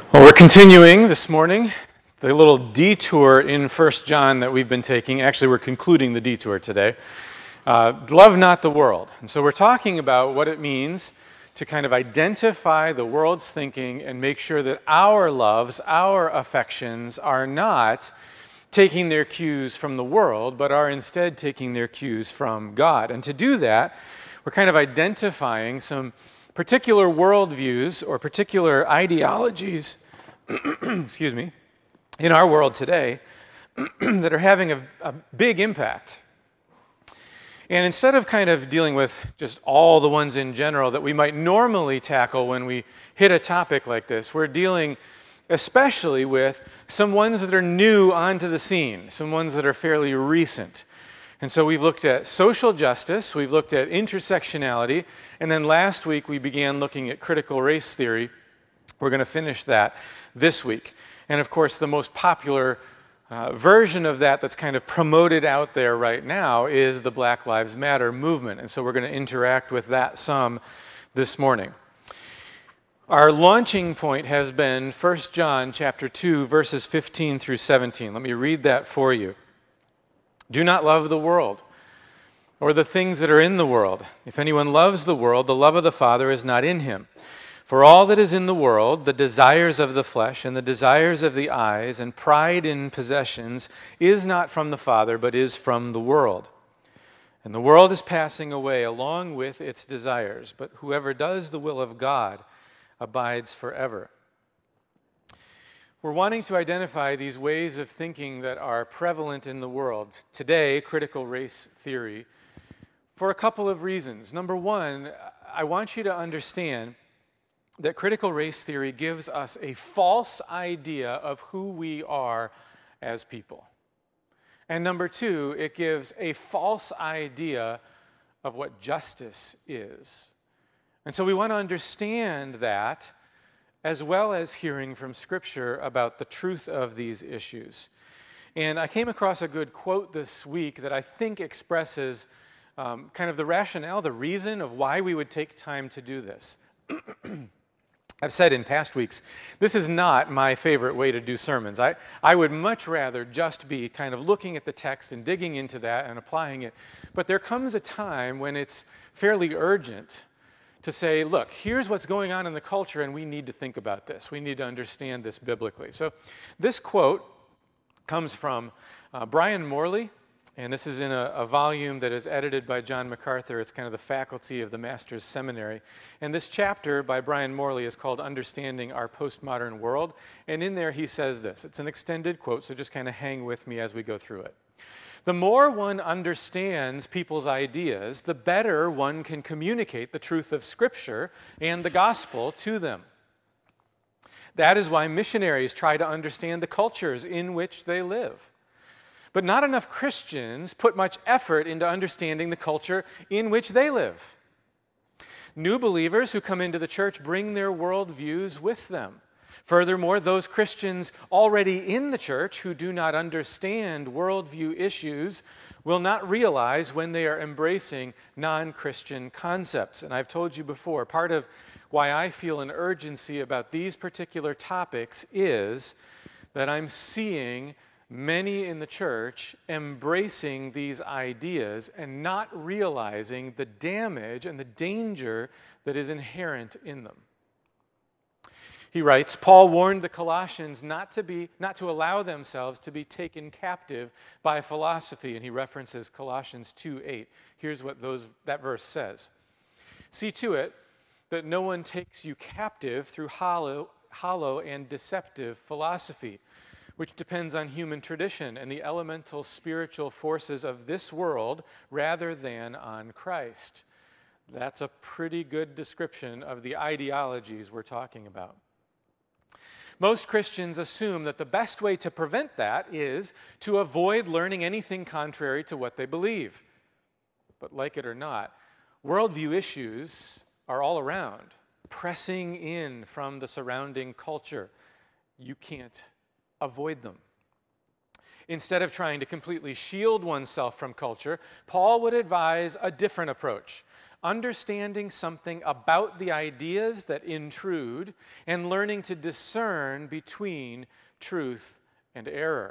Well, we're continuing this morning the little detour in 1 John that we've been taking. Actually, we're concluding the detour today. Love not the world. And so we're talking about what it means to kind of identify the world's thinking and make sure that our loves, our affections are not taking their cues from the world, but are instead taking their cues from God. And to do that, we're kind of identifying some particular worldviews or particular ideologies, excuse me, in our world today that are having a big impact. And instead of kind of dealing with just all the ones in general that we might normally tackle when we hit a topic like this, we're dealing especially with some ones that are new onto the scene, some ones that are fairly recent. And so we've looked at social justice, we've looked at intersectionality, and then last week we began looking at critical race theory. We're going to finish that this week. And of course, the most popular version of that that's kind of promoted out there right now is the Black Lives Matter movement. And so we're going to interact with that some this morning. Our launching point has been 1 John chapter 2, verses 15 through 17. Let me read that for you. Do not love the world or the things that are in the world. If anyone loves the world, the love of the Father is not in him. For all that is in the world, the desires of the flesh and the desires of the eyes and pride in possessions, is not from the Father, but is from the world. And the world is passing away along with its desires, but whoever does the will of God abides forever. We're wanting to identify these ways of thinking that are prevalent in the world. Today, critical race theory, for a couple of reasons. Number one, I want you to understand that critical race theory gives us a false idea of who we are as people. And number two, it gives a false idea of what justice is. And so we want to understand that, as well as hearing from Scripture about the truth of these issues. And I came across a good quote this week that I think expresses kind of the rationale, the reason of why we would take time to do this. I've said in past weeks, this is not my favorite way to do sermons. I would much rather just be kind of looking at the text and digging into that and applying it. But there comes a time when it's fairly urgent to say, look, here's what's going on in the culture, and we need to think about this. We need to understand this biblically. So this quote comes from Brian Morley, and this is in a volume that is edited by John MacArthur. It's kind of the faculty of the Master's Seminary. And this chapter by Brian Morley is called Understanding Our Postmodern World. And in there he says this. It's an extended quote, so just kind of hang with me as we go through it. The more one understands people's ideas, the better one can communicate the truth of Scripture and the gospel to them. That is why missionaries try to understand the cultures in which they live. But not enough Christians put much effort into understanding the culture in which they live. New believers who come into the church bring their worldviews with them. Furthermore, those Christians already in the church who do not understand worldview issues will not realize when they are embracing non-Christian concepts. And I've told you before, part of why I feel an urgency about these particular topics is that I'm seeing many in the church embracing these ideas and not realizing the damage and the danger that is inherent in them. He writes, Paul warned the Colossians not to allow themselves to be taken captive by philosophy, and he references Colossians 2:8. Here's what that verse says. See to it that no one takes you captive through hollow and deceptive philosophy, which depends on human tradition and the elemental spiritual forces of this world rather than on Christ. That's a pretty good description of the ideologies we're talking about. Most Christians assume that the best way to prevent that is to avoid learning anything contrary to what they believe. But like it or not, worldview issues are all around, pressing in from the surrounding culture. You can't avoid them. Instead of trying to completely shield oneself from culture, Paul would advise a different approach, understanding something about the ideas that intrude, and learning to discern between truth and error.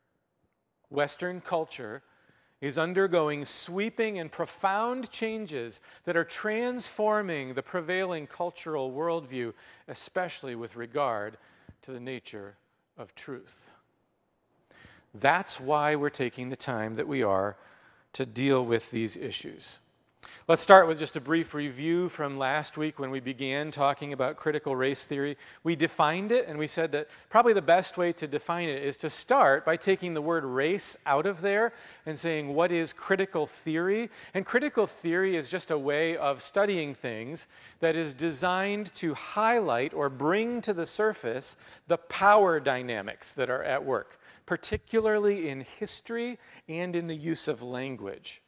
Western culture is undergoing sweeping and profound changes that are transforming the prevailing cultural worldview, especially with regard to the nature of truth. That's why we're taking the time that we are to deal with these issues. Let's start with just a brief review from last week when we began talking about critical race theory. We defined it, and we said that probably the best way to define it is to start by taking the word race out of there and saying, what is critical theory? And critical theory is just a way of studying things that is designed to highlight or bring to the surface the power dynamics that are at work, particularly in history and in the use of language.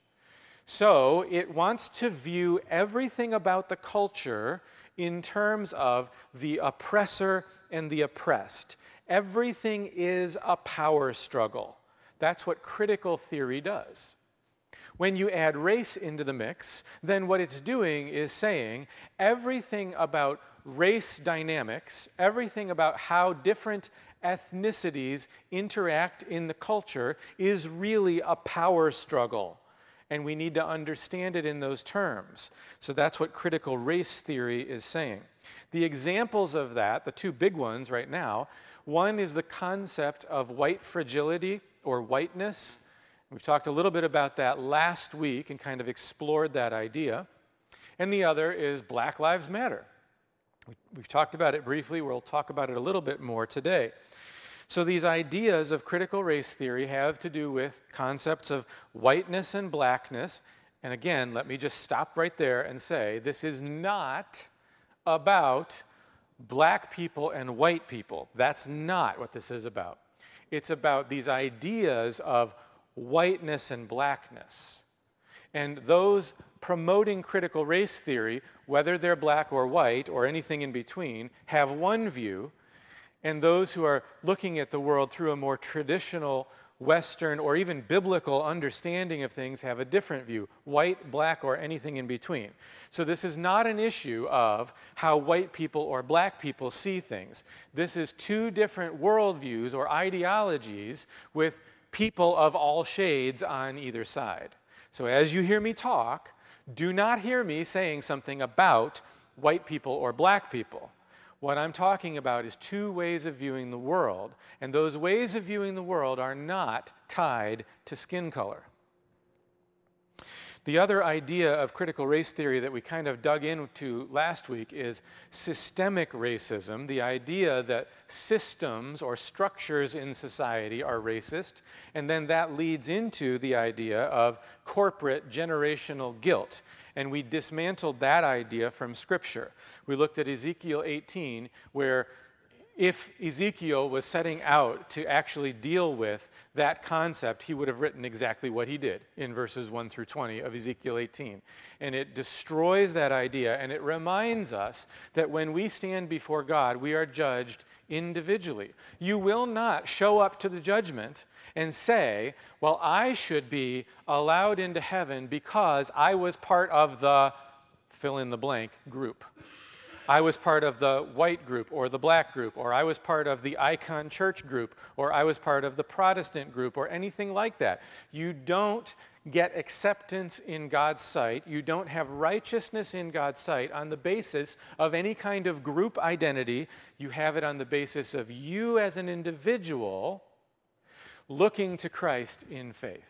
So it wants to view everything about the culture in terms of the oppressor and the oppressed. Everything is a power struggle. That's what critical theory does. When you add race into the mix, then what it's doing is saying everything about race dynamics, everything about how different ethnicities interact in the culture is really a power struggle. And we need to understand it in those terms. So that's what critical race theory is saying. The examples of that, the two big ones right now, one is the concept of white fragility or whiteness. We've talked a little bit about that last week and kind of explored that idea. And the other is Black Lives Matter. We've talked about it briefly. We'll talk about it a little bit more today. So these ideas of critical race theory have to do with concepts of whiteness and blackness. And again, let me just stop right there and say, this is not about black people and white people. That's not what this is about. It's about these ideas of whiteness and blackness. And those promoting critical race theory, whether they're black or white or anything in between, have one view. And those who are looking at the world through a more traditional Western or even biblical understanding of things have a different view, white, black, or anything in between. So this is not an issue of how white people or black people see things. This is two different worldviews or ideologies with people of all shades on either side. So as you hear me talk, do not hear me saying something about white people or black people. What I'm talking about is two ways of viewing the world, and those ways of viewing the world are not tied to skin color. The other idea of critical race theory that we kind of dug into last week is systemic racism, the idea that systems or structures in society are racist, and then that leads into the idea of corporate generational guilt. And we dismantled that idea from Scripture. We looked at Ezekiel 18, where if Ezekiel was setting out to actually deal with that concept, he would have written exactly what he did in verses 1 through 20 of Ezekiel 18. And it destroys that idea, and it reminds us that when we stand before God, we are judged individually. You will not show up to the judgment and say, well, I should be allowed into heaven because I was part of the fill in the blank group. I was part of the white group or the black group, or I was part of the Icon Church group, or I was part of the Protestant group, or anything like that. You don't get acceptance in God's sight. You don't have righteousness in God's sight on the basis of any kind of group identity. You have it on the basis of you as an individual looking to Christ in faith.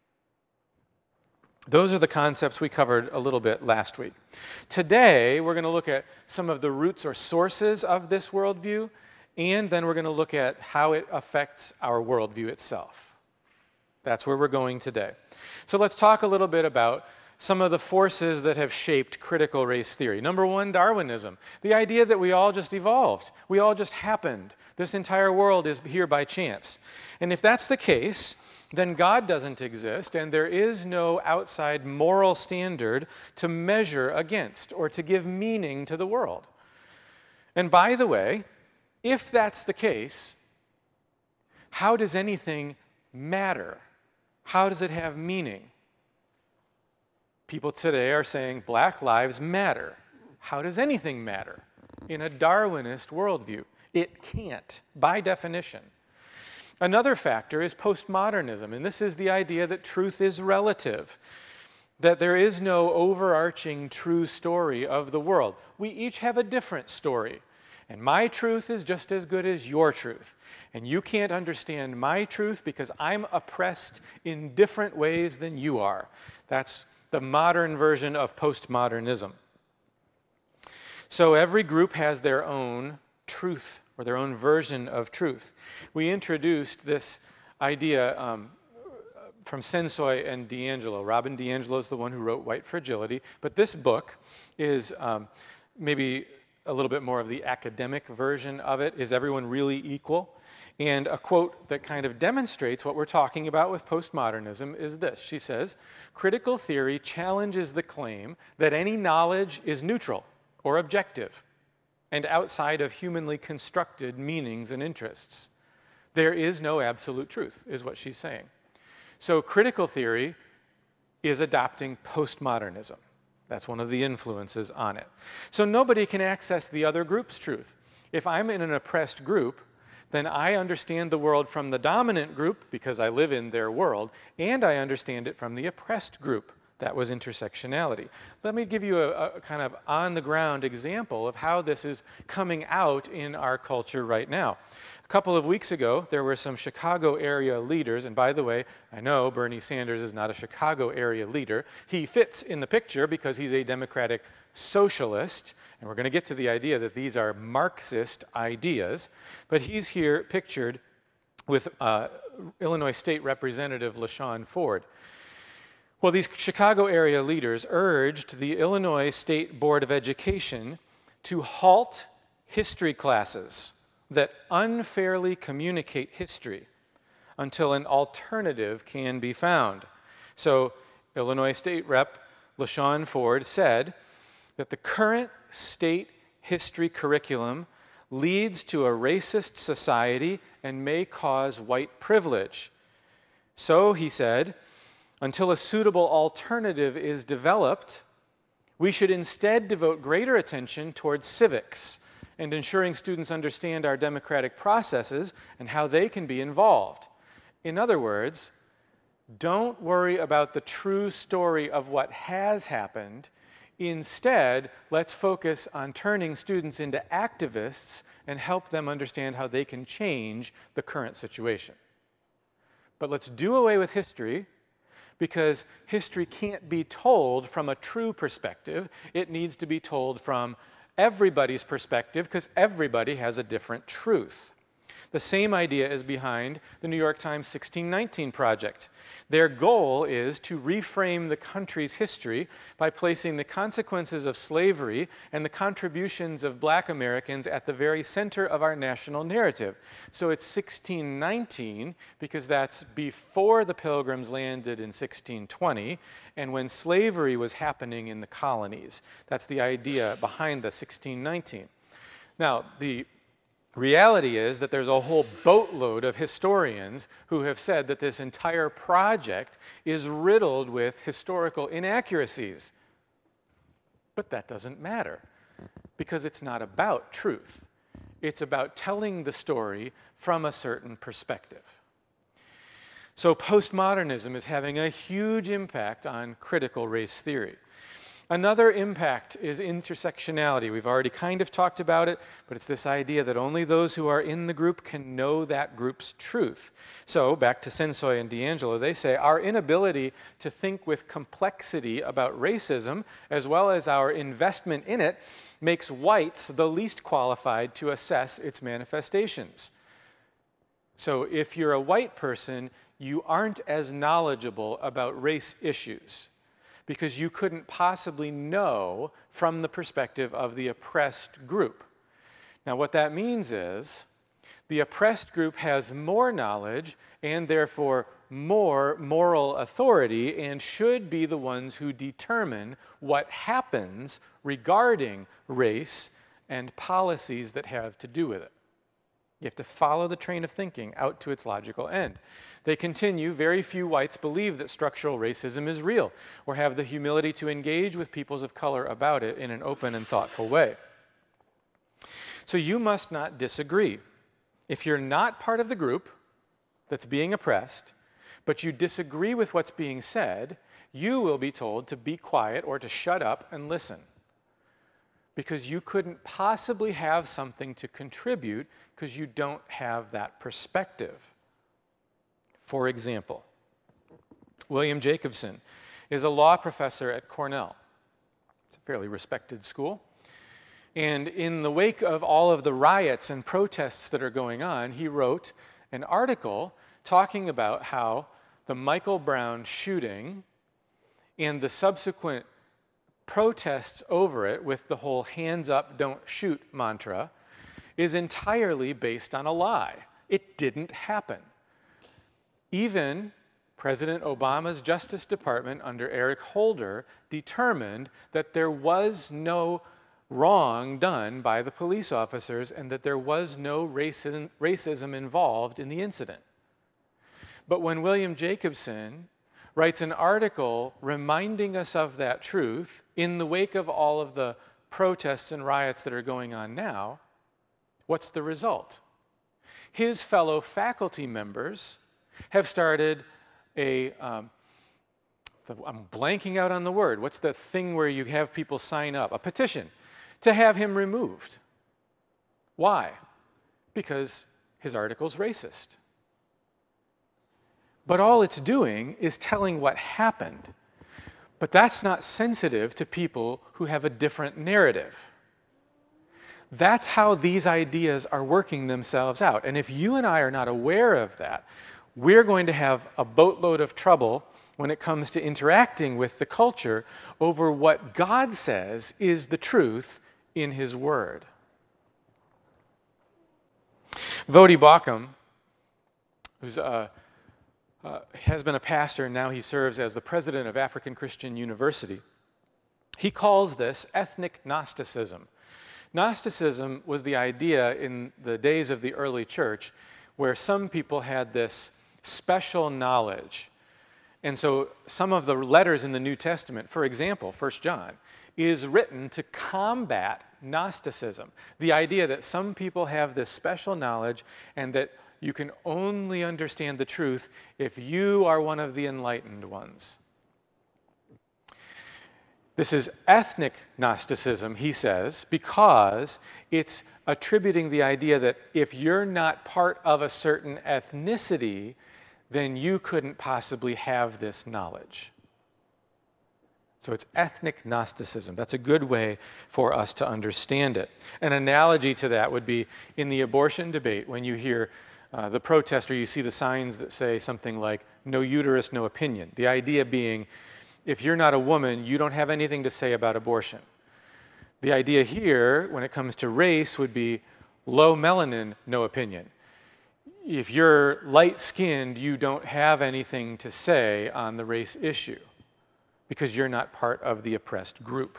Those are the concepts we covered a little bit last week. Today, we're going to look at some of the roots or sources of this worldview, and then we're going to look at how it affects our worldview itself. That's where we're going today. So let's talk a little bit about some of the forces that have shaped critical race theory. Number one, Darwinism. The idea that we all just evolved. We all just happened. This entire world is here by chance. And if that's the case, then God doesn't exist, and there is no outside moral standard to measure against or to give meaning to the world. And by the way, if that's the case, how does anything matter? How does it have meaning? People today are saying Black lives matter. How does anything matter in a Darwinist worldview? It can't, by definition. Another factor is postmodernism, and this is the idea that truth is relative, that there is no overarching true story of the world. We each have a different story, and my truth is just as good as your truth. And you can't understand my truth because I'm oppressed in different ways than you are. That's the modern version of postmodernism. So every group has their own truth or their own version of truth. We introduced this idea from Sensoy and DiAngelo. Robin DiAngelo is the one who wrote White Fragility, but this book is maybe a little bit more of the academic version of it. Is everyone really equal? And a quote that kind of demonstrates what we're talking about with postmodernism is this. She says, "Critical theory challenges the claim that any knowledge is neutral or objective and outside of humanly constructed meanings and interests. There is no absolute truth," is what she's saying. So critical theory is adopting postmodernism. That's one of the influences on it. So nobody can access the other group's truth. If I'm in an oppressed group, then I understand the world from the dominant group because I live in their world, and I understand it from the oppressed group. That was intersectionality. Let me give you a kind of on-the-ground example of how this is coming out in our culture right now. A couple of weeks ago, there were some Chicago area leaders, and by the way, I know Bernie Sanders is not a Chicago area leader. He fits in the picture because he's a democratic socialist, and we're going to get to the idea that these are Marxist ideas, but he's here pictured with Illinois State Representative LaShawn Ford. Well, these Chicago area leaders urged the Illinois State Board of Education to halt history classes that unfairly communicate history until an alternative can be found. So Illinois State Rep LaShawn Ford said that the current state history curriculum leads to a racist society and may cause white privilege. So, he said, until a suitable alternative is developed, we should instead devote greater attention towards civics and ensuring students understand our democratic processes and how they can be involved. In other words, don't worry about the true story of what has happened. Instead, let's focus on turning students into activists and help them understand how they can change the current situation. But let's do away with history, because history can't be told from a true perspective. It needs to be told from everybody's perspective, because everybody has a different truth. The same idea is behind the New York Times 1619 Project. Their goal is to reframe the country's history by placing the consequences of slavery and the contributions of Black Americans at the very center of our national narrative. So it's 1619 because that's before the Pilgrims landed in 1620 and when slavery was happening in the colonies. That's the idea behind the 1619. Now, the reality is that there's a whole boatload of historians who have said that this entire project is riddled with historical inaccuracies. But that doesn't matter, because it's not about truth. It's about telling the story from a certain perspective. So postmodernism is having a huge impact on critical race theory. Another impact is intersectionality. We've already kind of talked about it, but it's this idea that only those who are in the group can know that group's truth. So, back to Sensoy and DiAngelo, they say our inability to think with complexity about racism, as well as our investment in it, makes whites the least qualified to assess its manifestations. So, if you're a white person, you aren't as knowledgeable about race issues, because you couldn't possibly know from the perspective of the oppressed group. Now, what that means is the oppressed group has more knowledge and therefore more moral authority and should be the ones who determine what happens regarding race and policies that have to do with it. You have to follow the train of thinking out to its logical end. They continue, very few whites believe that structural racism is real or have the humility to engage with peoples of color about it in an open and thoughtful way. So you must not disagree. If you're not part of the group that's being oppressed, but you disagree with what's being said, you will be told to be quiet or to shut up and listen. Because you couldn't possibly have something to contribute because you don't have that perspective. For example, William Jacobson is a law professor at Cornell. It's a fairly respected school. And in the wake of all of the riots and protests that are going on, he wrote an article talking about how the Michael Brown shooting and the subsequent protests over it with the whole hands up, don't shoot mantra is entirely based on a lie. It didn't happen. Even President Obama's Justice Department under Eric Holder determined that there was no wrong done by the police officers and that there was no racism involved in the incident. But when William Jacobson writes an article reminding us of that truth in the wake of all of the protests and riots that are going on now, what's the result? His fellow faculty members have started I'm blanking out on the word. What's the thing where you have people sign up? A petition to have him removed. Why? Because his article's racist. But all it's doing is telling what happened. But that's not sensitive to people who have a different narrative. That's how these ideas are working themselves out. And if you and I are not aware of that, we're going to have a boatload of trouble when it comes to interacting with the culture over what God says is the truth in His Word. Voddie Baucham, who's has been a pastor and now he serves as the president of African Christian University, he calls this ethnic Gnosticism. Gnosticism was the idea in the days of the early church where some people had this special knowledge. And so some of the letters in the New Testament, for example, 1 John, is written to combat Gnosticism. The idea that some people have this special knowledge and that you can only understand the truth if you are one of the enlightened ones. This is ethnic Gnosticism, he says, because it's attributing the idea that if you're not part of a certain ethnicity, then you couldn't possibly have this knowledge. So it's ethnic Gnosticism. That's a good way for us to understand it. An analogy to that would be in the abortion debate when you hear the protester, you see the signs that say something like, no uterus, no opinion. The idea being, if you're not a woman, you don't have anything to say about abortion. The idea here, when it comes to race, would be low melanin, no opinion. If you're light-skinned, you don't have anything to say on the race issue because you're not part of the oppressed group.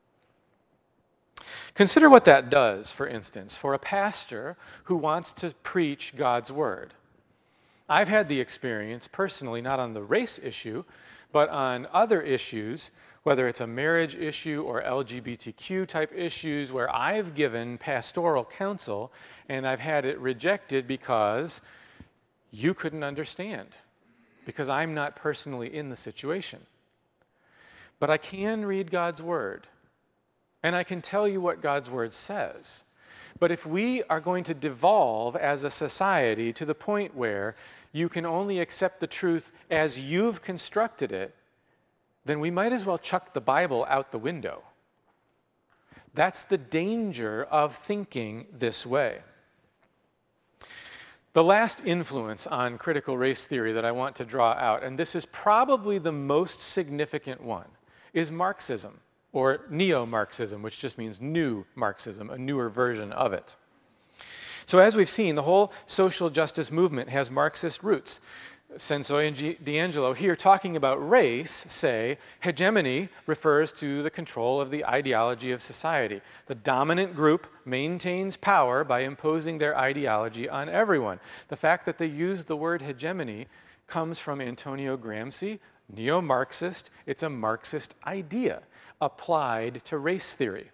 Consider what that does, for instance, for a pastor who wants to preach God's word. I've had the experience personally, not on the race issue, but on other issues, whether it's a marriage issue or LGBTQ type issues, where I've given pastoral counsel and I've had it rejected because you couldn't understand, because I'm not personally in the situation. But I can read God's word, and I can tell you what God's word says. But if we are going to devolve as a society to the point where you can only accept the truth as you've constructed it, then we might as well chuck the Bible out the window. That's the danger of thinking this way. The last influence on critical race theory that I want to draw out, and this is probably the most significant one, is Marxism, or neo-Marxism, which just means new Marxism, a newer version of it. So as we've seen, the whole social justice movement has Marxist roots. Sensoy and D'Angelo, here talking about race, say hegemony refers to the control of the ideology of society. The dominant group maintains power by imposing their ideology on everyone. The fact that they use the word hegemony comes from Antonio Gramsci, neo-Marxist. It's a Marxist idea applied to race theory.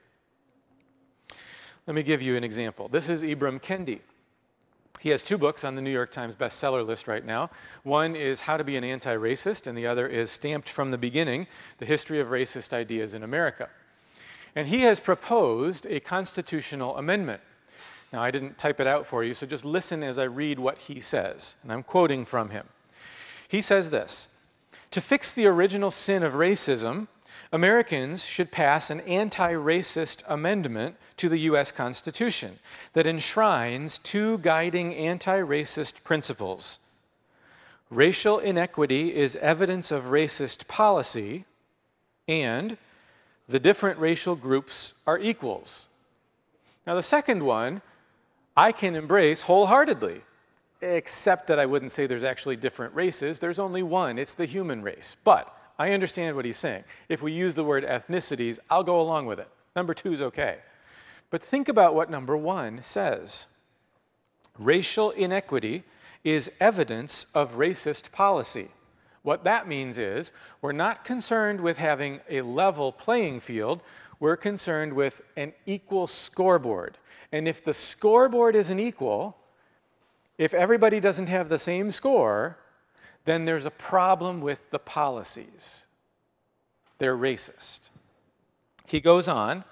Let me give you an example. This is Ibram Kendi. He has 2 books on the New York Times bestseller list right now. One is How to Be an Anti-Racist, and the other is Stamped from the Beginning, The History of Racist Ideas in America. And he has proposed a constitutional amendment. Now, I didn't type it out for you, so just listen as I read what he says, and I'm quoting from him. He says this: "To fix the original sin of racism, Americans should pass an anti-racist amendment to the U.S. Constitution that enshrines 2 guiding anti-racist principles. Racial inequity is evidence of racist policy, and the different racial groups are equals." Now, the second one I can embrace wholeheartedly, except that I wouldn't say there's actually different races. There's only one. It's the human race. But I understand what he's saying. If we use the word ethnicities, I'll go along with it. Number 2 is okay. But think about what number 1 says. Racial inequity is evidence of racist policy. What that means is we're not concerned with having a level playing field. We're concerned with an equal scoreboard. And if the scoreboard isn't equal, if everybody doesn't have the same score, then there's a problem with the policies. They're racist. He goes on,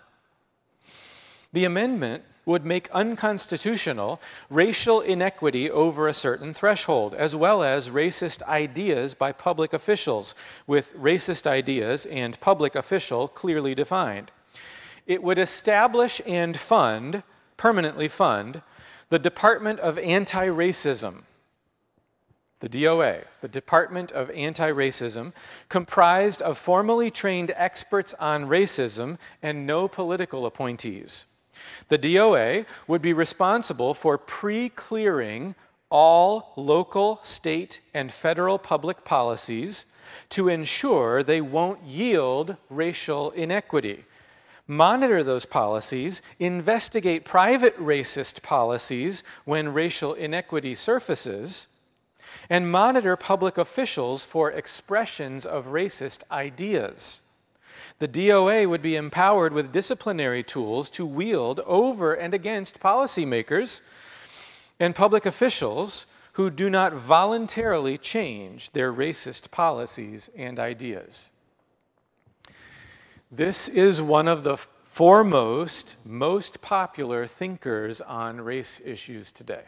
"The amendment would make unconstitutional racial inequity over a certain threshold, as well as racist ideas by public officials, with racist ideas and public official clearly defined. It would establish and permanently fund, the Department of Anti-Racism, the DOA, the Department of Anti-Racism, comprised of formally trained experts on racism and no political appointees. The DOA would be responsible for pre-clearing all local, state, and federal public policies to ensure they won't yield racial inequity. Monitor those policies, investigate private racist policies when racial inequity surfaces, and monitor public officials for expressions of racist ideas. The DOA would be empowered with disciplinary tools to wield over and against policymakers and public officials who do not voluntarily change their racist policies and ideas." This is one of the foremost, most popular thinkers on race issues today.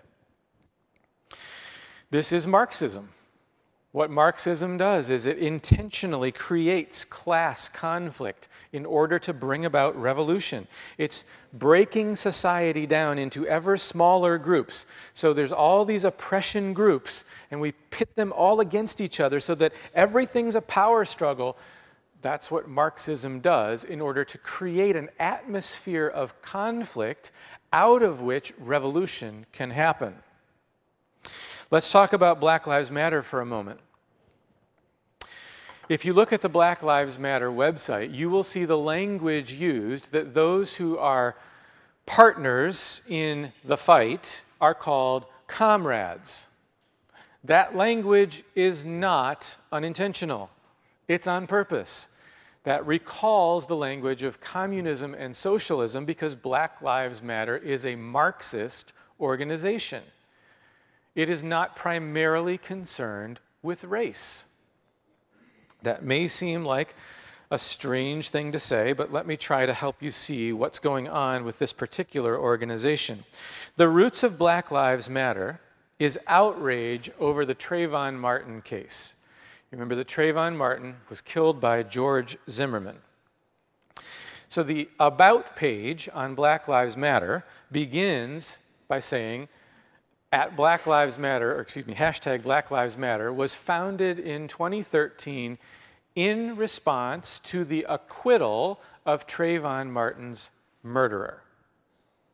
This is Marxism. What Marxism does is it intentionally creates class conflict in order to bring about revolution. It's breaking society down into ever smaller groups. So there's all these oppression groups, and we pit them all against each other so that everything's a power struggle. That's what Marxism does in order to create an atmosphere of conflict out of which revolution can happen. Let's talk about Black Lives Matter for a moment. If you look at the Black Lives Matter website, you will see the language used that those who are partners in the fight are called comrades. That language is not unintentional. It's on purpose. That recalls the language of communism and socialism because Black Lives Matter is a Marxist organization. It is not primarily concerned with race. That may seem like a strange thing to say, but let me try to help you see what's going on with this particular organization. The roots of Black Lives Matter is outrage over the Trayvon Martin case. You remember that Trayvon Martin was killed by George Zimmerman. So the About page on Black Lives Matter begins by saying, at Black Lives Matter, or excuse me, hashtag Black Lives Matter was founded in 2013 in response to the acquittal of Trayvon Martin's murderer.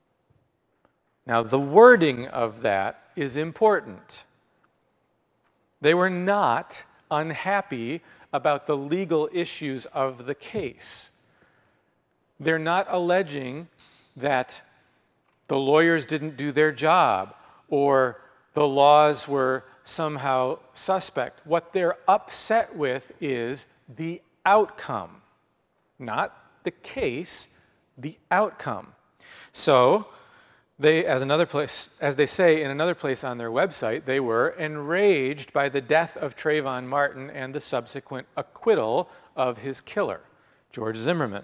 Now, the wording of that is important. They were not unhappy about the legal issues of the case. They're not alleging that the lawyers didn't do their job or the laws were somehow suspect. What they're upset with is the outcome, not the case, the outcome. So they, as they say in another place on their website, they were enraged by the death of Trayvon Martin and the subsequent acquittal of his killer, George Zimmerman.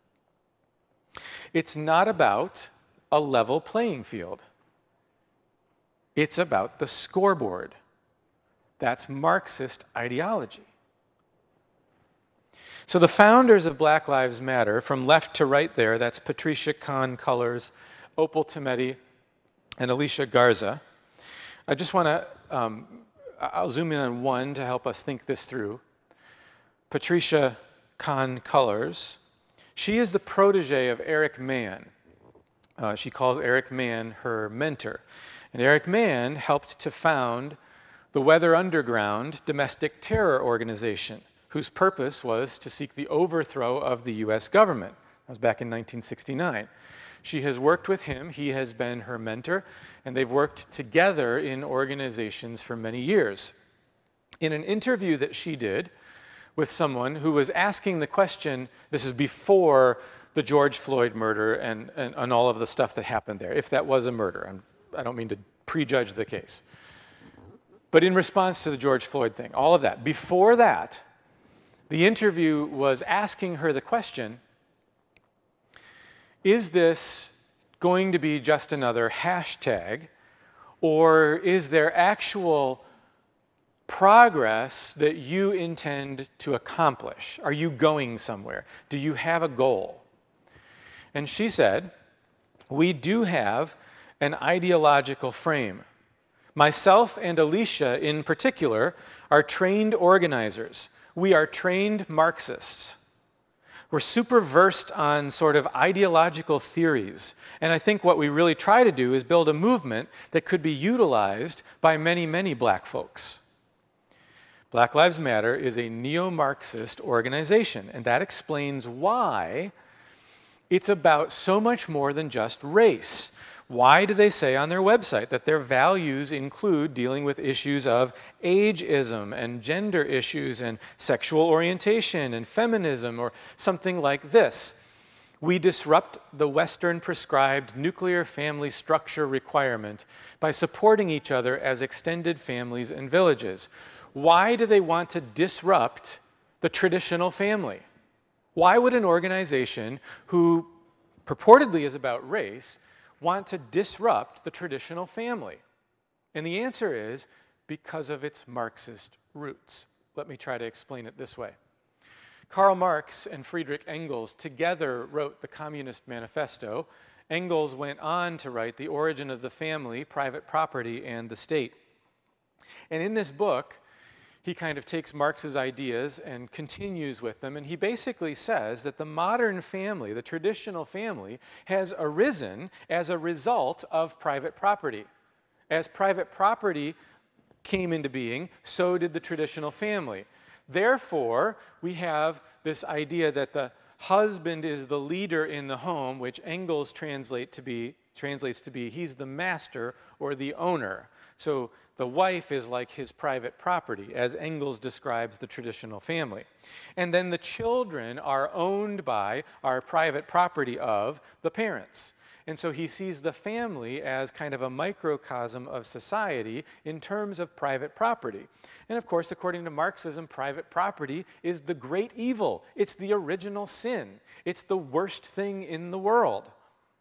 It's not about a level playing field. It's about the scoreboard. That's Marxist ideology. So the founders of Black Lives Matter, from left to right there, that's Patricia Kahn-Cullors, Opal Tometi, and Alicia Garza. I just want to, I'll zoom in on one to help us think this through. Patricia Kahn-Cullors, she is the protege of Eric Mann. She calls Eric Mann her mentor. And Eric Mann helped to found the Weather Underground domestic terror organization, whose purpose was to seek the overthrow of the US government. That was back in 1969. She has worked with him, he has been her mentor, and they've worked together in organizations for many years. In an interview that she did with someone who was asking the question, this is before the George Floyd murder and all of the stuff that happened there, if that was a murder. I don't mean to prejudge the case. But in response to the George Floyd thing, all of that, before that, the interview was asking her the question, is this going to be just another hashtag, or is there actual progress that you intend to accomplish? Are you going somewhere? Do you have a goal? And she said, we do have an ideological frame. Myself and Alicia in particular are trained organizers. We are trained Marxists. We're super versed on sort of ideological theories. And I think what we really try to do is build a movement that could be utilized by many, many black folks. Black Lives Matter is a neo-Marxist organization, and that explains why it's about so much more than just race. Why do they say on their website that their values include dealing with issues of ageism and gender issues and sexual orientation and feminism, or something like this? We disrupt the Western prescribed nuclear family structure requirement by supporting each other as extended families and villages. Why do they want to disrupt the traditional family? Why would an organization who purportedly is about race want to disrupt the traditional family? And the answer is because of its Marxist roots. Let me try to explain it this way. Karl Marx and Friedrich Engels together wrote the Communist Manifesto. Engels went on to write The Origin of the Family, Private Property, and the State. And in this book, he kind of takes Marx's ideas and continues with them, and he basically says that the modern family, the traditional family, has arisen as a result of private property. As private property came into being, so did the traditional family. Therefore, we have this idea that the husband is the leader in the home, which Engels translates to be he's the master or the owner. So the wife is like his private property, as Engels describes the traditional family. And then the children are owned by, are private property of, the parents. And so he sees the family as kind of a microcosm of society in terms of private property. And of course, according to Marxism, private property is the great evil. It's the original sin. It's the worst thing in the world.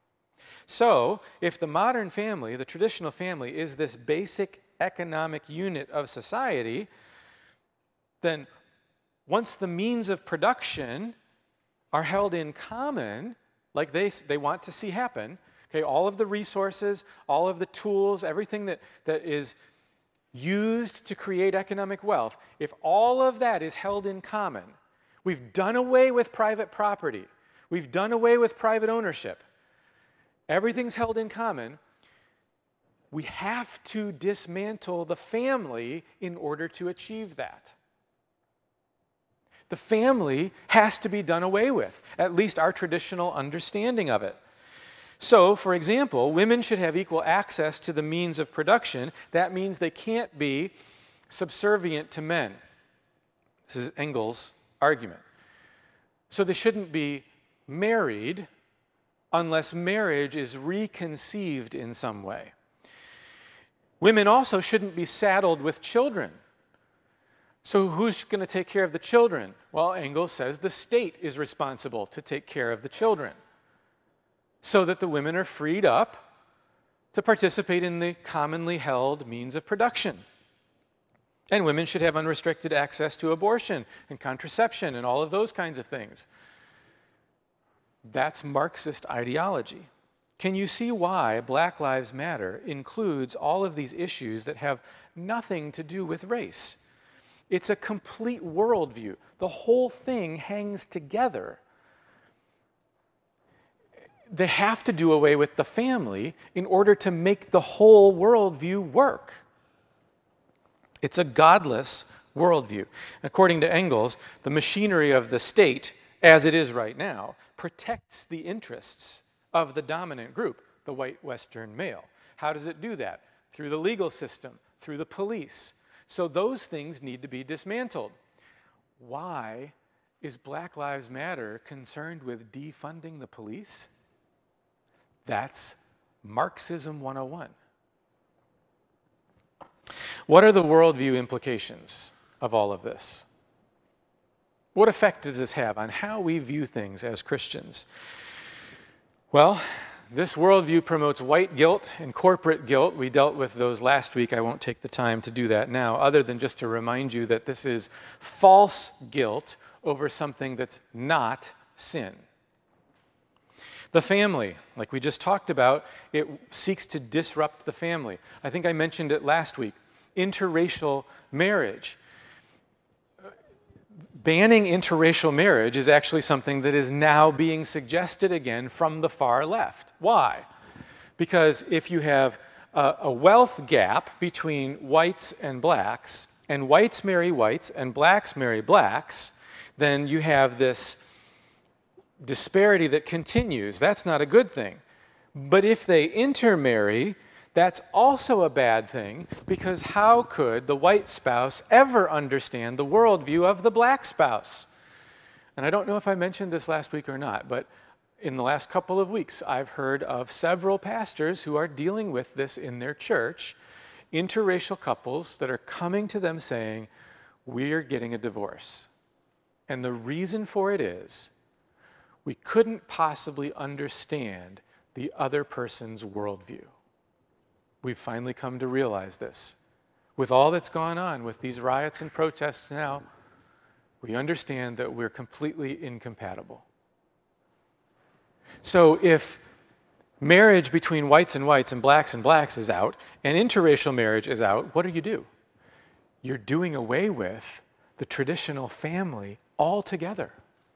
So, if the modern family, the traditional family, is this basic economic unit of society, then once the means of production are held in common, like they want to see happen, okay, all of the resources, all of the tools, everything that is used to create economic wealth, if all of that is held in common, we've done away with private property, we've done away with private ownership, everything's held in common, We have to dismantle the family in order to achieve that. The family has to be done away with, at least our traditional understanding of it. So, for example, women should have equal access to the means of production. That means they can't be subservient to men. This is Engels' argument. So they shouldn't be married unless marriage is reconceived in some way. Women also shouldn't be saddled with children. So who's going to take care of the children? Well, Engels says the state is responsible to take care of the children so that the women are freed up to participate in the commonly held means of production. And women should have unrestricted access to abortion and contraception and all of those kinds of things. That's Marxist ideology. Can you see why Black Lives Matter includes all of these issues that have nothing to do with race? It's a complete worldview. The whole thing hangs together. They have to do away with the family in order to make the whole worldview work. It's a godless worldview. According to Engels, the machinery of the state, as it is right now, protects the interests of the dominant group, the white Western male. How does it do that? Through the legal system, through the police. So those things need to be dismantled. Why is Black Lives Matter concerned with defunding the police? That's Marxism 101. What are the worldview implications of all of this? What effect does this have on how we view things as Christians? Well, this worldview promotes white guilt and corporate guilt. We dealt with those last week. I won't take the time to do that now, other than just to remind you that this is false guilt over something that's not sin. The family, like we just talked about, it seeks to disrupt the family. I think I mentioned it last week. Interracial marriage. Banning interracial marriage is actually something that is now being suggested again from the far left. Why? Because if you have a wealth gap between whites and blacks marry whites and blacks marry blacks, then you have this disparity that continues. That's not a good thing. But if they intermarry, that's also a bad thing, because how could the white spouse ever understand the worldview of the black spouse? And I don't know if I mentioned this last week or not, but in the last couple of weeks, I've heard of several pastors who are dealing with this in their church, interracial couples that are coming to them saying, we're getting a divorce. And the reason for it is, we couldn't possibly understand the other person's worldview. We've finally come to realize this. With all that's gone on with these riots and protests now, we understand that we're completely incompatible. So if marriage between whites and blacks is out, and interracial marriage is out, what do? You're doing away with the traditional family altogether.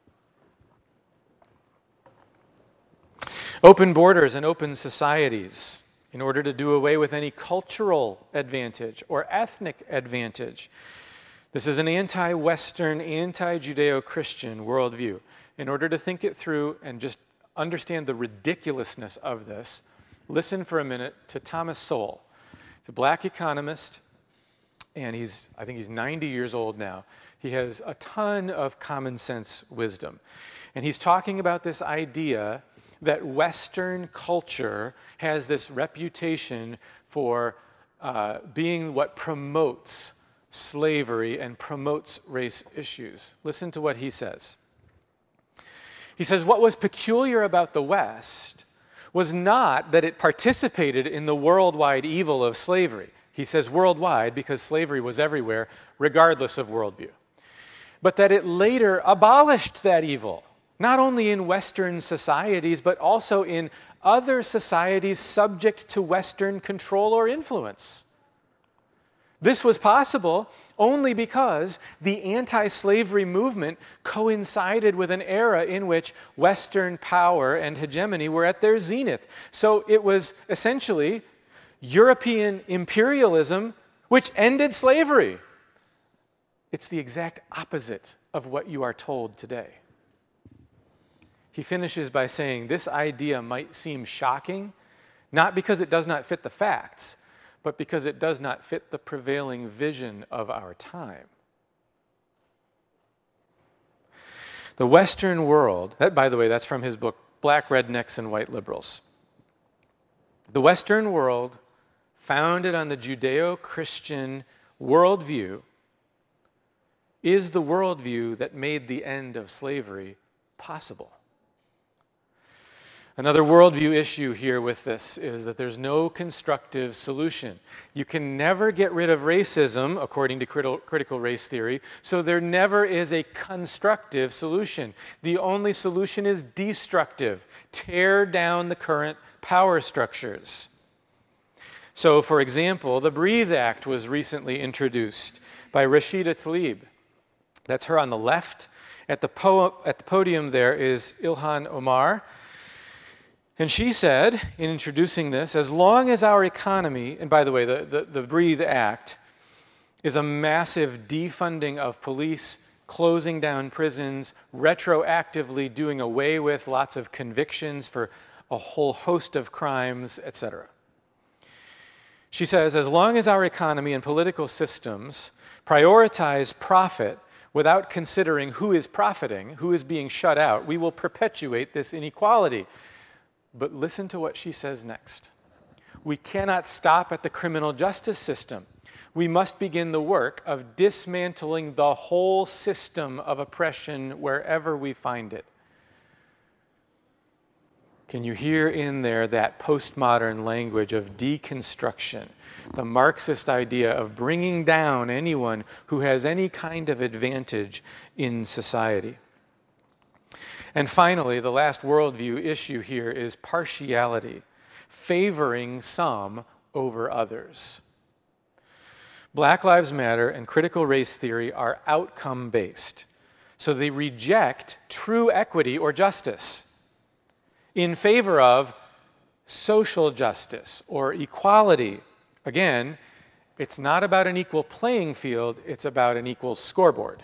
Open borders and open societies in order to do away with any cultural advantage or ethnic advantage. This is an anti-Western, anti-Judeo-Christian worldview. In order to think it through and just understand the ridiculousness of this, listen for a minute to Thomas Sowell. He's a black economist, and I think he's 90 years old now. He has a ton of common sense wisdom. And he's talking about this idea that Western culture has this reputation for being what promotes slavery and promotes race issues. Listen to what he says. He says, what was peculiar about the West was not that it participated in the worldwide evil of slavery. He says worldwide because slavery was everywhere, regardless of worldview. But that it later abolished that evil. Not only in Western societies, but also in other societies subject to Western control or influence. This was possible only because the anti-slavery movement coincided with an era in which Western power and hegemony were at their zenith. So it was essentially European imperialism, which ended slavery. It's the exact opposite of what you are told today. He finishes by saying this idea might seem shocking, not because it does not fit the facts, but because it does not fit the prevailing vision of our time. The Western world, that, by the way, that's from his book, Black Rednecks and White Liberals. The Western world, founded on the Judeo-Christian worldview, is the worldview that made the end of slavery possible. Another worldview issue here with this is that there's no constructive solution. You can never get rid of racism, according to critical race theory, so there never is a constructive solution. The only solution is destructive. Tear down the current power structures. So, for example, the Breathe Act was recently introduced by Rashida Tlaib. That's her on the left. At the podium there is Ilhan Omar. And she said, in introducing this, as long as our economy, and by the way, the Breathe Act is a massive defunding of police, closing down prisons, retroactively doing away with lots of convictions for a whole host of crimes, etc. She says, as long as our economy and political systems prioritize profit without considering who is profiting, who is being shut out, we will perpetuate this inequality. But listen to what she says next. We cannot stop at the criminal justice system. We must begin the work of dismantling the whole system of oppression wherever we find it. Can you hear in there that postmodern language of deconstruction, the Marxist idea of bringing down anyone who has any kind of advantage in society? And finally, the last worldview issue here is partiality, favoring some over others. Black Lives Matter and critical race theory are outcome-based, so they reject true equity or justice in favor of social justice or equality. Again, it's not about an equal playing field, it's about an equal scoreboard.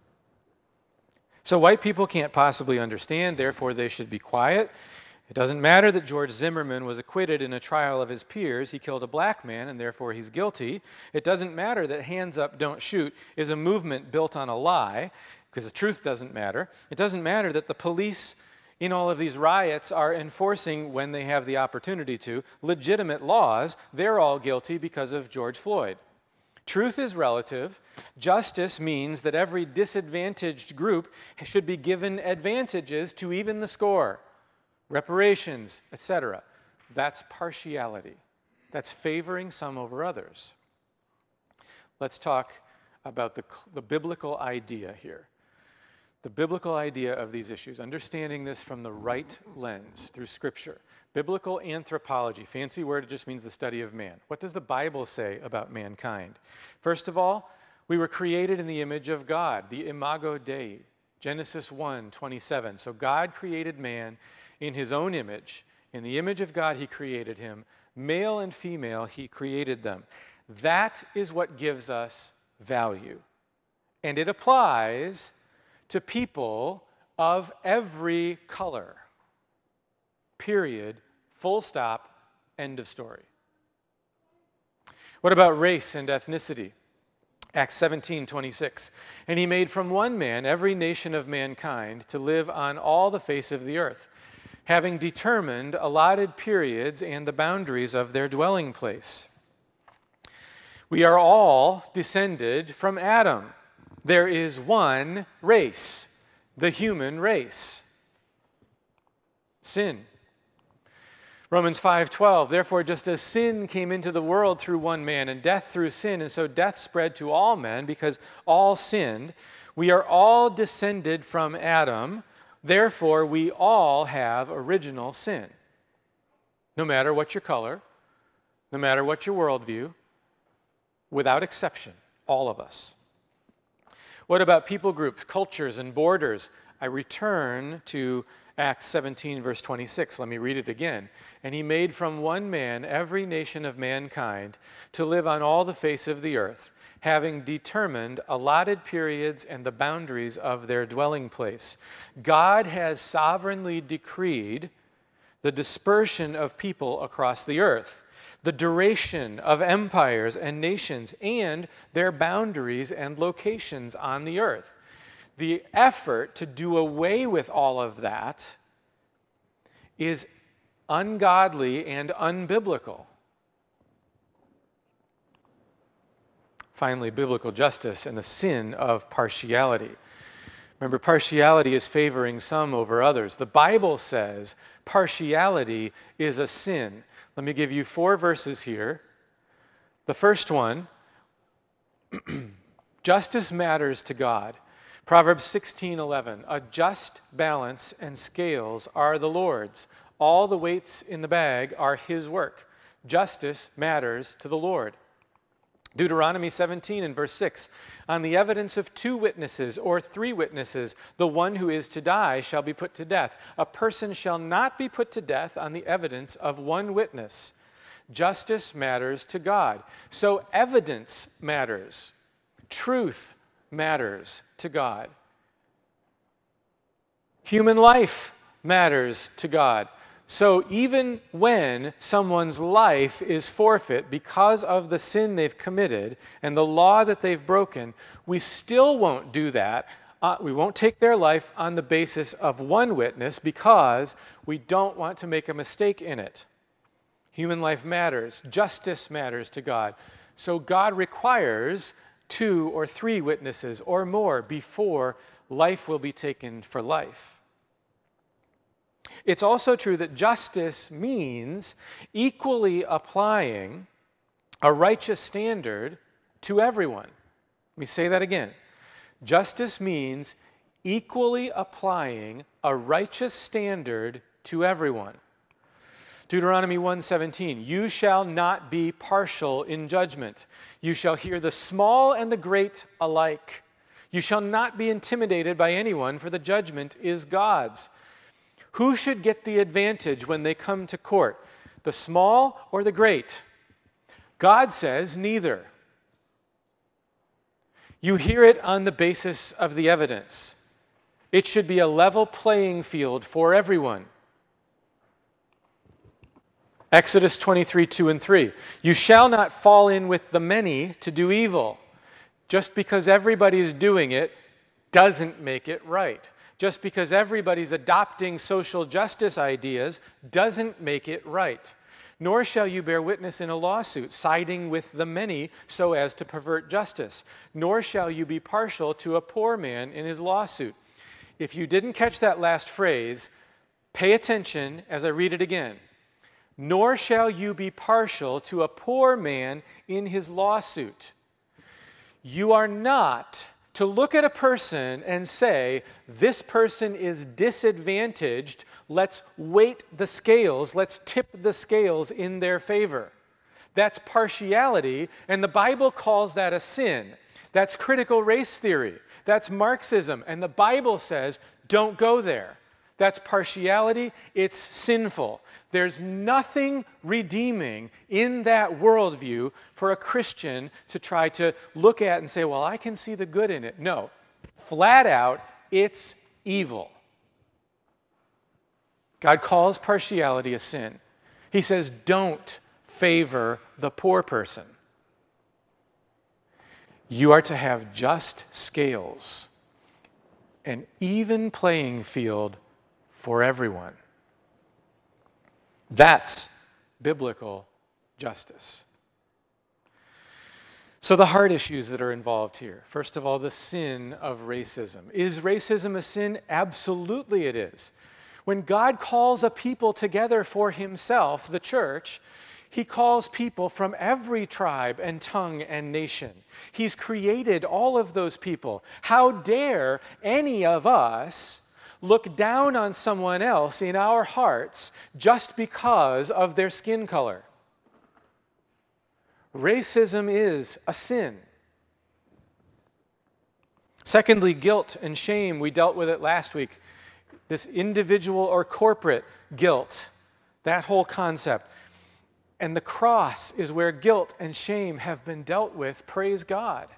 So white people can't possibly understand, therefore they should be quiet. It doesn't matter that George Zimmerman was acquitted in a trial of his peers. He killed a black man, and therefore he's guilty. It doesn't matter that Hands Up, Don't Shoot is a movement built on a lie, because the truth doesn't matter. It doesn't matter that the police in all of these riots are enforcing, when they have the opportunity to, legitimate laws. They're all guilty because of George Floyd. Truth is relative. Justice means that every disadvantaged group should be given advantages to even the score, reparations, etc. That's partiality. That's favoring some over others. Let's talk about the biblical idea here. The biblical idea of these issues, understanding this from the right lens through Scripture. Biblical anthropology, fancy word, it just means the study of man. What does the Bible say about mankind? First of all, we were created in the image of God, the imago Dei, Genesis 1:27. So God created man in his own image. In the image of God, he created him. Male and female, he created them. That is what gives us value. And it applies to people of every color. Period. Full stop. End of story. What about race and ethnicity? Acts 17:26. And he made from one man every nation of mankind to live on all the face of the earth, having determined allotted periods and the boundaries of their dwelling place. We are all descended from Adam. There is one race, the human race. Sin. Romans 5:12, therefore just as sin came into the world through one man and death through sin, and so death spread to all men because all sinned, we are all descended from Adam, therefore we all have original sin. No matter what your color, no matter what your worldview, without exception, all of us. What about people groups, cultures, and borders? I return to Acts 17, verse 26. Let me read it again. And he made from one man every nation of mankind to live on all the face of the earth, having determined allotted periods and the boundaries of their dwelling place. God has sovereignly decreed the dispersion of people across the earth, the duration of empires and nations, and their boundaries and locations on the earth. The effort to do away with all of that is ungodly and unbiblical. Finally, biblical justice and the sin of partiality. Remember, partiality is favoring some over others. The Bible says partiality is a sin. Let me give you 4 verses here. The first one, justice matters to God. Proverbs 16:11, a just balance and scales are the Lord's. All the weights in the bag are his work. Justice matters to the Lord. Deuteronomy 17 and verse 6, on the evidence of 2 witnesses or 3 witnesses, the one who is to die shall be put to death. A person shall not be put to death on the evidence of 1 witness. Justice matters to God. So evidence matters. Truth matters to God. Human life matters to God. So even when someone's life is forfeit because of the sin they've committed and the law that they've broken, we still won't do that. We won't take their life on the basis of 1 witness because we don't want to make a mistake in it. Human life matters. Justice matters to God. So God requires 2 or 3 witnesses or more before life will be taken for life. It's also true that justice means equally applying a righteous standard to everyone. Let me say that again. Justice means equally applying a righteous standard to everyone. Deuteronomy 1:17, you shall not be partial in judgment. You shall hear the small and the great alike. You shall not be intimidated by anyone, for the judgment is God's. Who should get the advantage when they come to court? The small or the great? God says neither. You hear it on the basis of the evidence. It should be a level playing field for everyone. Exodus 23:2 and 3. You shall not fall in with the many to do evil. Just because everybody's doing it doesn't make it right. Just because everybody's adopting social justice ideas doesn't make it right. Nor shall you bear witness in a lawsuit, siding with the many so as to pervert justice. Nor shall you be partial to a poor man in his lawsuit. If you didn't catch that last phrase, pay attention as I read it again. Nor shall you be partial to a poor man in his lawsuit. You are not to look at a person and say, this person is disadvantaged, let's weight the scales, let's tip the scales in their favor. That's partiality, and the Bible calls that a sin. That's critical race theory. That's Marxism, and the Bible says, don't go there. That's partiality, it's sinful. There's nothing redeeming in that worldview for a Christian to try to look at and say, well, I can see the good in it. No, flat out, it's evil. God calls partiality a sin. He says, don't favor the poor person. You are to have just scales, an even playing field for everyone. That's biblical justice. So the hard issues that are involved here. First of all, the sin of racism. Is racism a sin? Absolutely it is. When God calls a people together for himself, the church, he calls people from every tribe and tongue and nation. He's created all of those people. How dare any of us look down on someone else in our hearts just because of their skin color? Racism is a sin. Secondly, guilt and shame. We dealt with it last week. this individual or corporate guilt, that whole concept. And the cross is where guilt and shame have been dealt with, praise God.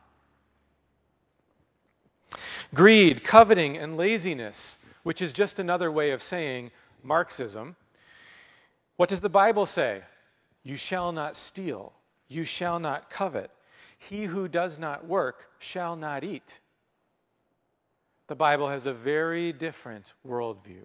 Greed, coveting, and laziness, which is just another way of saying Marxism. What does the Bible say? You shall not steal. You shall not covet. He who does not work shall not eat. The Bible has a very different worldview.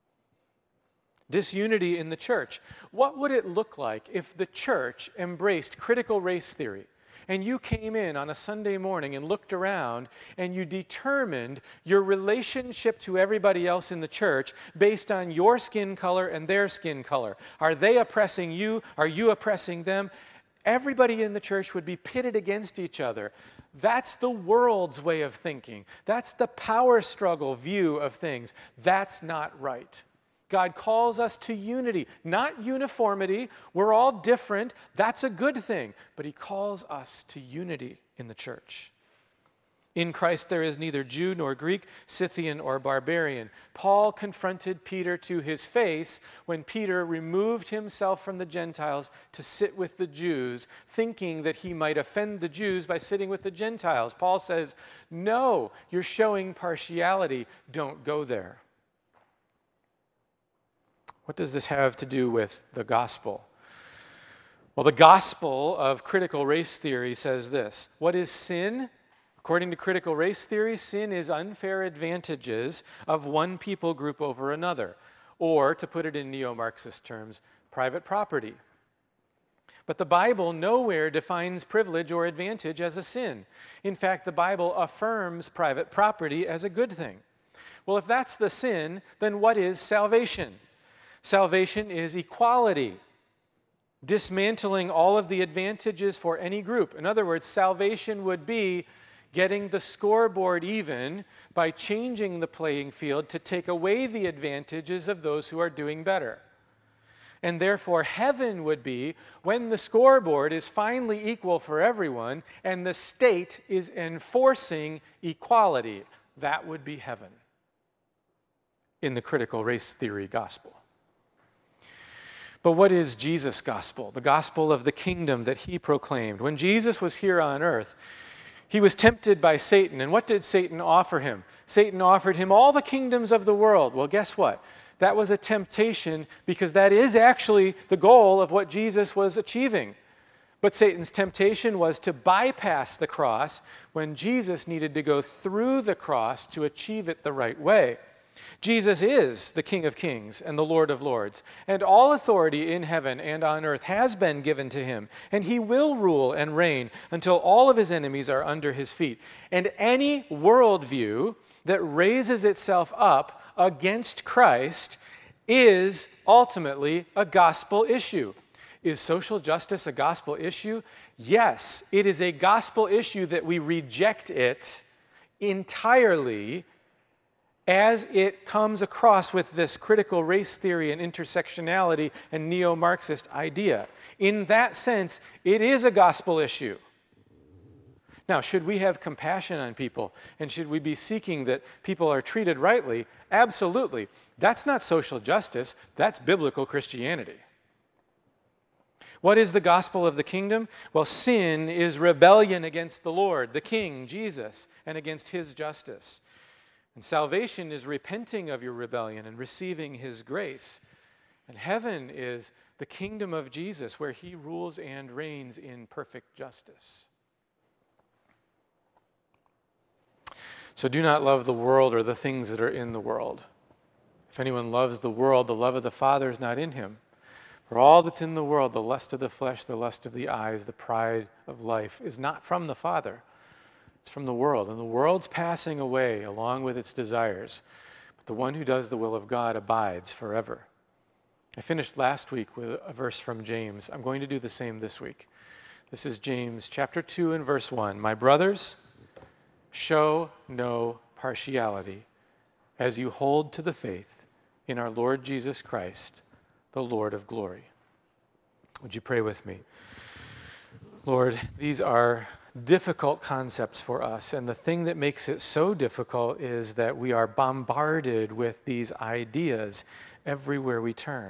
Disunity in the church. What would it look like if the church embraced critical race theory and you came in on a Sunday morning and looked around and you determined your relationship to everybody else in the church based on your skin color and their skin color? Are they oppressing you? Are you oppressing them? Everybody in the church would be pitted against each other. That's the world's way of thinking. That's the power struggle view of things. That's not right. God calls us to unity, not uniformity. We're all different. That's a good thing. But he calls us to unity in the church. In Christ there is neither Jew nor Greek, Scythian or barbarian. Paul confronted Peter to his face when Peter removed himself from the Gentiles to sit with the Jews, thinking that he might offend the Jews by sitting with the Gentiles. Paul says, no, you're showing partiality. Don't go there. What does this have to do with the gospel? Well, the gospel of critical race theory says this. What is sin? According to critical race theory, sin is unfair advantages of one people group over another, or, to put it in neo-Marxist terms, private property. But the Bible nowhere defines privilege or advantage as a sin. In fact, the Bible affirms private property as a good thing. Well, if that's the sin, then what is salvation? Salvation is equality, dismantling all of the advantages for any group. In other words, salvation would be getting the scoreboard even by changing the playing field to take away the advantages of those who are doing better. And therefore, heaven would be when the scoreboard is finally equal for everyone and the state is enforcing equality. That would be heaven in the critical race theory gospel. But what is Jesus' gospel? The gospel of the kingdom that he proclaimed. When Jesus was here on earth, he was tempted by Satan. And what did Satan offer him? Satan offered him all the kingdoms of the world. Well, guess what? That was a temptation because that is actually the goal of what Jesus was achieving. But Satan's temptation was to bypass the cross when Jesus needed to go through the cross to achieve it the right way. Jesus is the King of Kings and the Lord of Lords, and all authority in heaven and on earth has been given to him, and he will rule and reign until all of his enemies are under his feet. And any worldview that raises itself up against Christ is ultimately a gospel issue. Is social justice a gospel issue? Yes, it is a gospel issue that we reject it entirely as it comes across with this critical race theory and intersectionality and neo-Marxist idea. In that sense, it is a gospel issue. Now, should we have compassion on people and should we be seeking that people are treated rightly? Absolutely. That's not social justice, that's biblical Christianity. What is the gospel of the kingdom? Well, sin is rebellion against the Lord, the King, Jesus, and against his justice. And salvation is repenting of your rebellion and receiving his grace. And heaven is the kingdom of Jesus where he rules and reigns in perfect justice. So do not love the world or the things that are in the world. If anyone loves the world, the love of the Father is not in him. For all that's in the world, the lust of the flesh, the lust of the eyes, the pride of life, is not from the Father. It's from the world, and the world's passing away along with its desires. But the one who does the will of God abides forever. I finished last week with a verse from James. I'm going to do the same this week. This is James chapter 2 and verse 1. My brothers, show no partiality as you hold to the faith in our Lord Jesus Christ, the Lord of glory. Would you pray with me? Lord, these are difficult concepts for us. And the thing that makes it so difficult is that we are bombarded with these ideas everywhere we turn.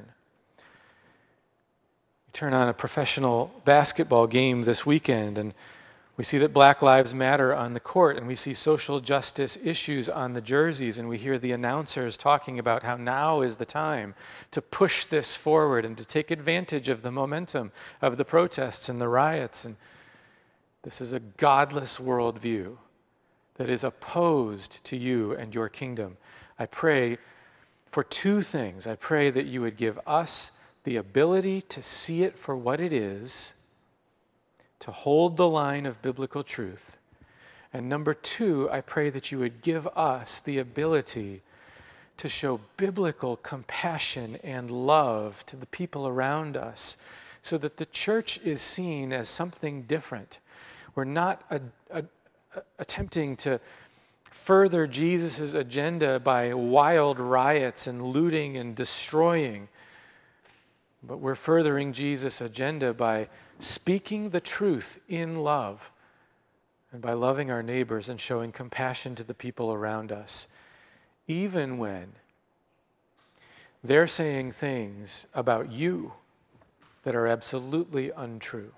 We turn on a professional basketball game this weekend, and we see that Black Lives Matter on the court, and we see social justice issues on the jerseys, and we hear the announcers talking about how now is the time to push this forward and to take advantage of the momentum of the protests and the riots. And this is a godless worldview that is opposed to you and your kingdom. I pray for two things. I pray that you would give us the ability to see it for what it is, to hold the line of biblical truth. And number two, I pray that you would give us the ability to show biblical compassion and love to the people around us so that the church is seen as something different. We're not attempting to further Jesus' agenda by wild riots and looting and destroying, but we're furthering Jesus' agenda by speaking the truth in love and by loving our neighbors and showing compassion to the people around us, even when they're saying things about you that are absolutely untrue.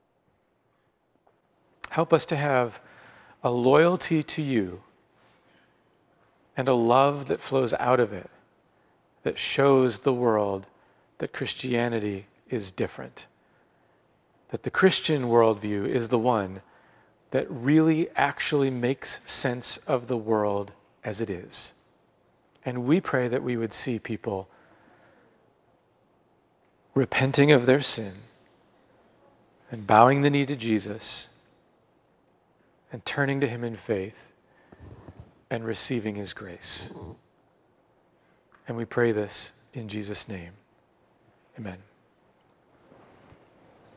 Help us to have a loyalty to you and a love that flows out of it, that shows the world that Christianity is different. That the Christian worldview is the one that really actually makes sense of the world as it is. And we pray that we would see people repenting of their sin and bowing the knee to Jesus and turning to him in faith and receiving his grace. And we pray this in Jesus' name. Amen.